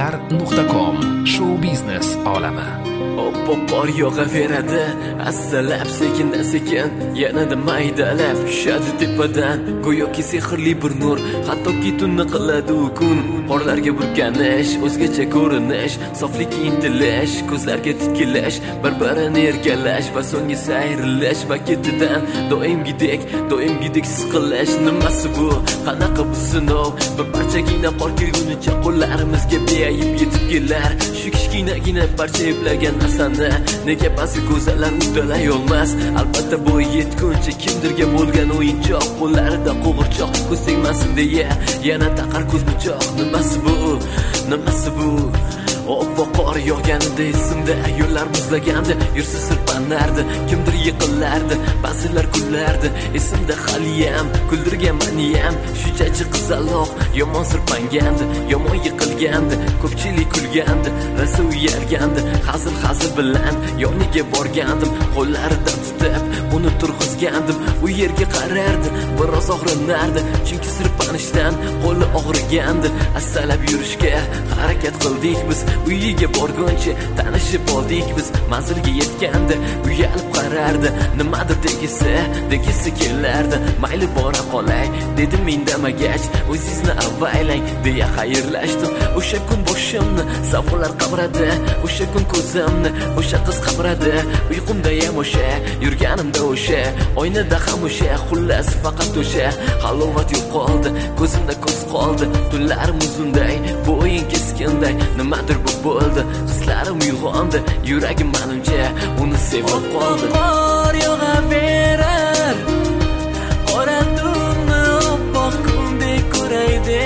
Haberlar.com Show biznes olami. Oppoq qor yog'averadi, assalab sekin-sekin, yanada maydalab tushadi tepadan. Go'yoki sehrli bir nur, hattoki tunni qiladi u kun. Qorlarga burkanish, o'zgacha ko'rinish, soflikka intilish, ko'zlarga tikilash, bir-birini erkalash va so'nggi sayrlash va ketidan doimgidek siqilish. Nimasi bu? Qanaqa bu sinov? Bir parchagina qor kelgunicha qo'llarimizga beayib yetib kelar. Shu kichkinagina parcha eplagan narsani nega ba'zi go'zallar uddalay olmas? Albatta bu yetguncha kimdirga bo'lgan o'yinchoq, qo'llarida qo'g'irchoq, ko'z tegmasin deya yana taqar ko'zbichoq. Nimasi bu? Oppoq qor yog'ganida esimda, yo'llar muzlaganda, yursa sirpanardi, kimdir yiqilardi, ba'zilar kullardi. Esimda haliyam, kuldirgan maniyam, shunchachi qizaloq, yomon sirpangandi, yomon yiqilgandi, ko'pchilik kulgandi, rasa uyargandi, hazil bilan yoniga borgandim, qo'llaridan tutib, uni turg'izgandim, u yerga qarardi, biroz og'rinardi, chunki sirpanishdan qo'li og'rigandi. Assalab yurishga harakat qildik biz, uyiga borguncha tanishib oldik biz. Manzilga yetganda uyalib qarardi, nimadir degisi kelardi. Mayli bora qolay dedim indamagach, o'zingizni avaylang deya xayrlashdim. O'sha kun boshimni savollar qabradi, o'sha kun ko'zimni o'sha qiz qabradi. Uyqumda ham o'sha, yurganimda o'sha, oynada ham o'sha, xullas faqat o'sha. Halovat yo'qoldi, ko'zimda ko'z qoldi, tunlarim uzunday, bu o'yin keskinday. Nimadir bu bo'ldi, hislarim uyg'ondi, yuragim menimcha uni sevib qoldi. Qor yog'averar, qora tunni oppoq kundek ko'raydi.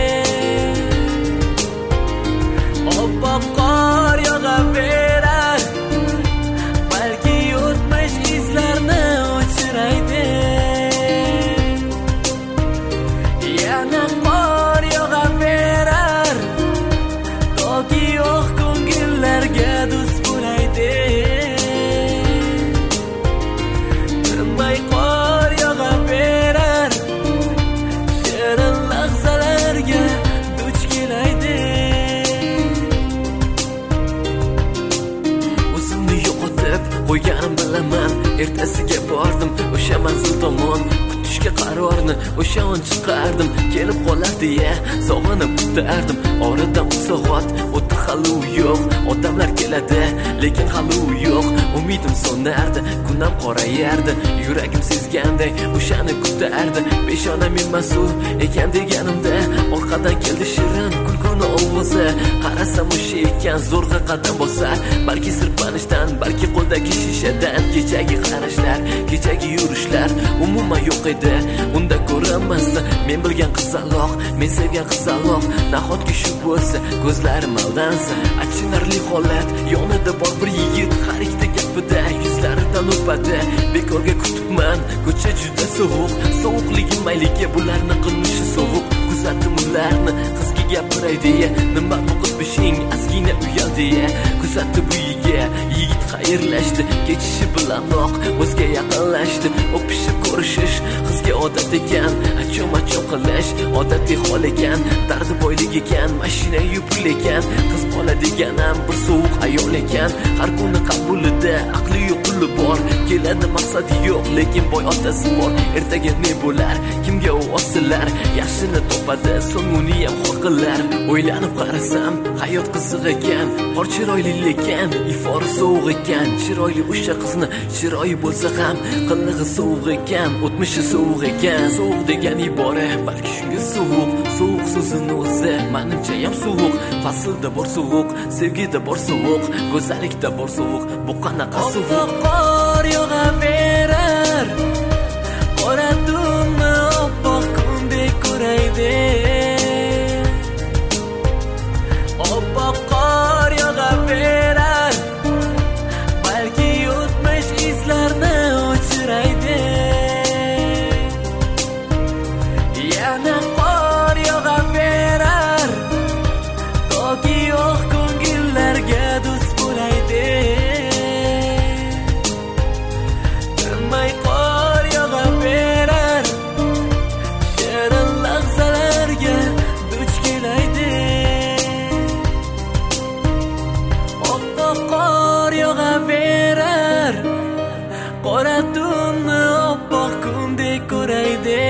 Oppoq qor yog'averar, balki o'tmish izlarni o'chiraydi. Yana qor yog'averar, toki oq ko'ngillarga do'st bo'laydi. Tinmay qor yog'averar, shirin lahzalarga duch kelaydi. O'zimni yo'qotib qo'yganim bilaman, ertasiga bordim o'sha manzil tomon. Kutishga qarorni o'sha on chiqardim, kelib qolar deya sog'inib kutardim. Oradan 3 soat o'tdi, hali u yo'q. Odamlar keladi, lekin hali u yo'q. Umidim so'nardi, kunam qorayardi, yuragim sezganday o'shani kutardi. Peshonam emas-u ekan deganimda, orqadan keldi shirin kulguni ovozi. Qarasam o'sha ekan, zo'rg'a qadam bosar, balki sirpanishdan, balki qo'ldagi shishadan. Kechagi qarashlar, kechagi yurishlar umuman yo'q edi, unda ko'rinmasdi. Men bilgan qizaloq, men sevgan qizaloq, nahotki shu bo'lsa, ko'zlarim aldansa. Achinarli holat, yonida bor bir yigit, har ikkita gapida yuzlaridan o'padi. Bekorga kutibman, ko'cha juda sovuq, sovuqligi mayliga bularni qilmishi sovuq. Kuzatdim ularni, qizga gapiray deya, nima bu qiz beshing, ozgina uyal deya. Kuzatdi bu yigit xayrlashdi, kechishi bilanoq o'zga yaqinlashdi. O'pishib ko'rishish qizga odat ekan, achom qilish odatiy hol ekan. Dardi boylik ekan, mashina yu pul ekan, qiz bola deganam bir sovuq ayol ekan. Har kuni qabulida aqli yo'q, puli bor, keladi maqsadi yo'q, lekin boy otasi bor. Ertaga ne bo'lar, kimga u osilar, yaxshini topadi, so'ng uni ham xoqilar. O'ylanib qarasam, hayot qiziq ekan, qor chiroyli lekin ifori sovuq ekan. Chiroyli o'sha qizni, chiroyi bo'lsa ham qilig'i sovuq ekan, o'tmishi sovuq ekan. Sovuq degan ibora balki shunga sovuq, sovuq so'zini o'zi menimcha ham sovuq. Faslda bor sovuq, sevgida bor sovuq, go'zallikda bor sovuq. Bu qanaqa sovuq? Qor yog'averar, qora tunni oppoq kundek ko'raydi. Oppoq qor yog'averar, balki o'tmish izlarni o'chiraydi. Yana qor yog'averar, toki oq ko'ngillarga do'st bo'laydi. Tinmay qora tunni oppoq kundek ko'raydi.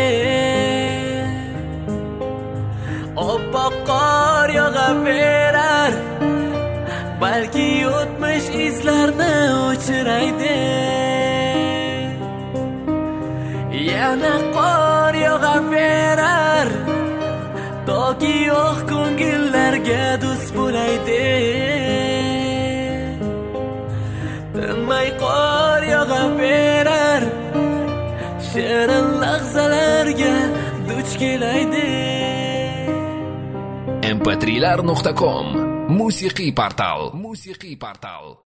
Oppoq qor yog'averar, balki o'tmish izlarni o'chiraydi. Yana qor yog'averar, toki oq ko'ngillarga do'st bo'laydi. Tinmay qor yog'averar, shirin lahzalarga duch kelaydi. mp3lar.com Musiqiy portal.